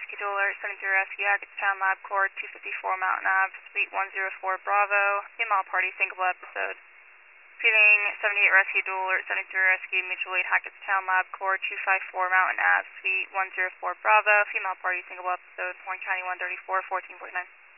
Rescue Dual Alert, 73 Rescue, Hackettstown Lab Core 254 Mountain Ave, Suite 104 Bravo, female party, single episode. Repeating, 78 Rescue Dual Alert, 73 Rescue, Mutual Aid, Hackettstown Lab Core 254 Mountain Ave, Suite 104 Bravo, female party, single episode, Warren County 134, 1449.